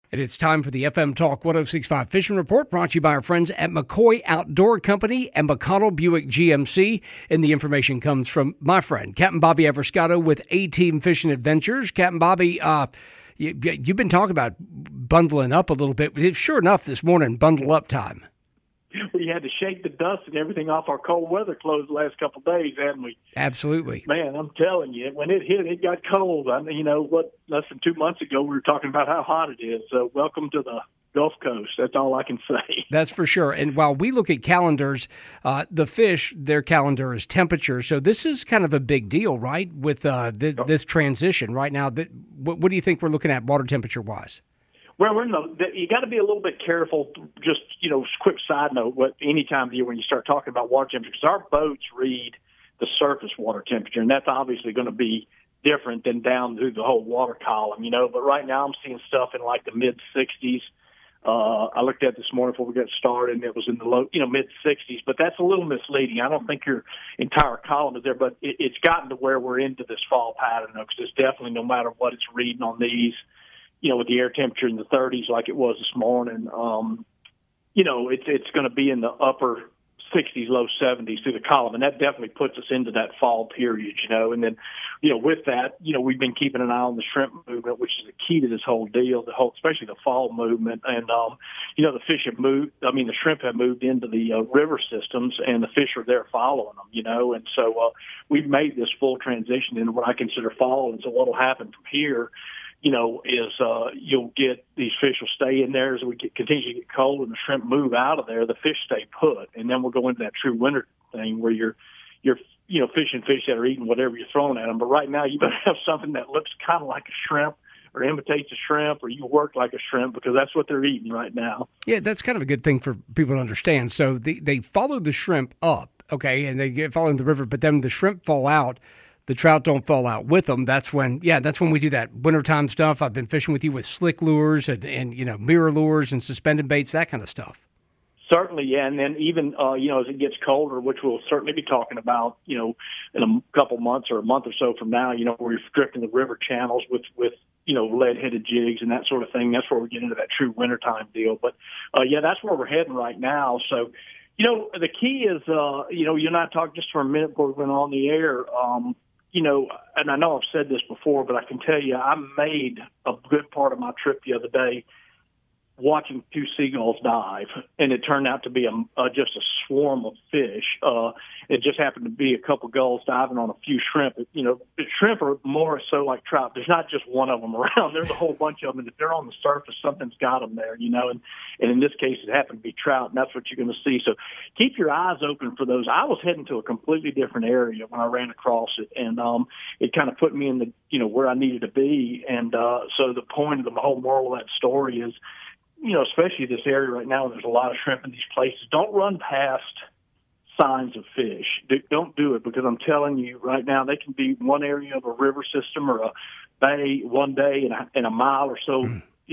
And it's time for the FM Talk 1065 Fishing Report, brought to you by our friends at McCoy Outdoor Company and McConnell Buick GMC. And the information comes from my friend, Captain Bobby Everscato with A-Team Fishing Adventures. Captain Bobby, you've been talking about bundling up a little bit. Sure enough, this morning, bundle up time. We had to shake the dust and everything off our cold weather clothes the last couple of days, hadn't we? Absolutely. Man, I'm telling you, when it hit, it got cold. I mean, less than 2 months ago, we were talking about how hot it is. So welcome to the Gulf Coast. That's all I can say. That's for sure. And while we look at calendars, the fish, their calendar is temperature. So this is kind of a big deal, right, with this transition right now. What do you think we're looking at water temperature-wise? Well, you got to be a little bit careful. Just, quick side note, any time of the year when you start talking about water temperature, because our boats read the surface water temperature, and that's obviously going to be different than down through the whole water column, But right now I'm seeing stuff in like the mid-60s. I looked at it this morning before we got started, and it was in the low, mid-60s. But that's a little misleading. I don't think your entire column is there, but it's gotten to where we're into this fall pattern, because it's definitely, no matter what it's reading on these, with the air temperature in the 30s like it was this morning, it's going to be in the upper 60s, low 70s through the column, and that definitely puts us into that fall period, And then, with that, we've been keeping an eye on the shrimp movement, which is the key to this whole deal, especially the fall movement. And, the fish have moved. I mean, the shrimp have moved into the river systems, and the fish are there following them, And so we've made this full transition into what I consider fall. And so what will happen from here, is you'll get these fish will stay in there as we continue to get cold, and the shrimp move out of there. The fish stay put, and then we'll go into that true winter thing where you're fishing fish that are eating whatever you're throwing at them. But right now, you better have something that looks kind of like a shrimp or imitates a shrimp, or you work like a shrimp, because that's what they're eating right now. Yeah, that's kind of a good thing for people to understand. So they follow the shrimp up, okay, and they get following the river, but then the shrimp fall out. The trout don't fall out with them. That's when we do that wintertime stuff. I've been fishing with you with slick lures and mirror lures and suspended baits, that kind of stuff. Certainly, yeah. And then even, as it gets colder, which we'll certainly be talking about, in a couple months or a month or so from now, where you're drifting the river channels with lead-headed jigs and that sort of thing. That's where we get into that true wintertime deal. But, that's where we're heading right now. So, the key is, you and I talked just for a minute before we went on the air, and I know I've said this before, but I can tell you I made a good part of my trip the other day watching two seagulls dive, and it turned out to be just a swarm of fish. It just happened to be a couple gulls diving on a few shrimp. Shrimp are more so like trout. There's not just one of them around. There's a whole bunch of them, and if they're on the surface, something's got them there, and in this case, it happened to be trout, and that's what you're going to see. So keep your eyes open for those. I was heading to a completely different area when I ran across it, and it kind of put me in the, where I needed to be. And so the point of the whole moral of that story is, especially this area right now, there's a lot of shrimp in these places. Don't run past signs of fish. Don't do it, because I'm telling you right now, they can be one area of a river system or a bay one day and a mile or so,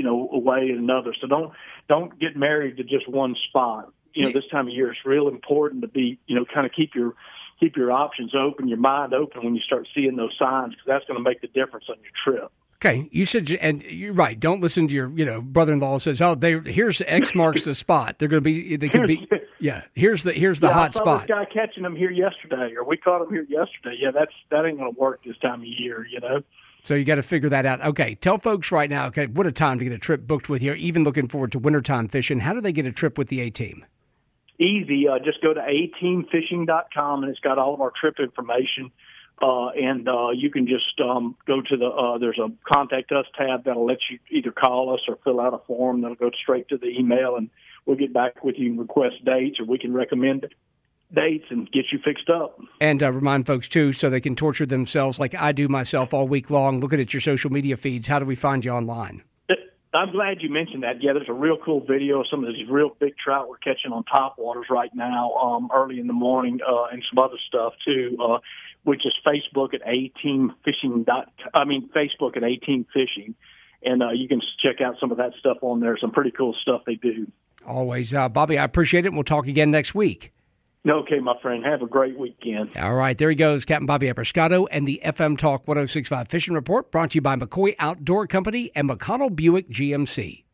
away in another. So don't get married to just one spot. This time of year, it's real important to be, kind of keep your options open, your mind open when you start seeing those signs, because that's going to make the difference on your trip. Okay, you said, and you're right. Don't listen to your, brother-in-law says, "Oh, here's X marks the spot." They're going to be, they could be, yeah. Here's the hot spot. This guy catching them here yesterday, or we caught him here yesterday. Yeah, that ain't going to work this time of year, So you got to figure that out. Okay, tell folks right now. Okay, what a time to get a trip booked with you. Even looking forward to wintertime fishing. How do they get a trip with the A-Team? Easy. Just go to ateamfishing.com, and it's got all of our trip information. And you can just go to there's a Contact Us tab that'll let you either call us or fill out a form that'll go straight to the email, and we'll get back with you and request dates, or we can recommend dates and get you fixed up. And remind folks, too, so they can torture themselves like I do myself all week long, looking at your social media feeds. How do we find you online? I'm glad you mentioned that. Yeah, there's a real cool video of some of these real big trout we're catching on top waters right now, early in the morning, and some other stuff, too, which is Facebook at A-Team Fishing. Facebook at A-Team Fishing. And you can check out some of that stuff on there. Some pretty cool stuff they do. Always. Bobby, I appreciate it, and we'll talk again next week. Okay, my friend. Have a great weekend. All right. There he goes, Captain Bobby Everscato, and the FM Talk 1065 Fishing Report, brought to you by McCoy Outdoor Company and McConnell Buick GMC.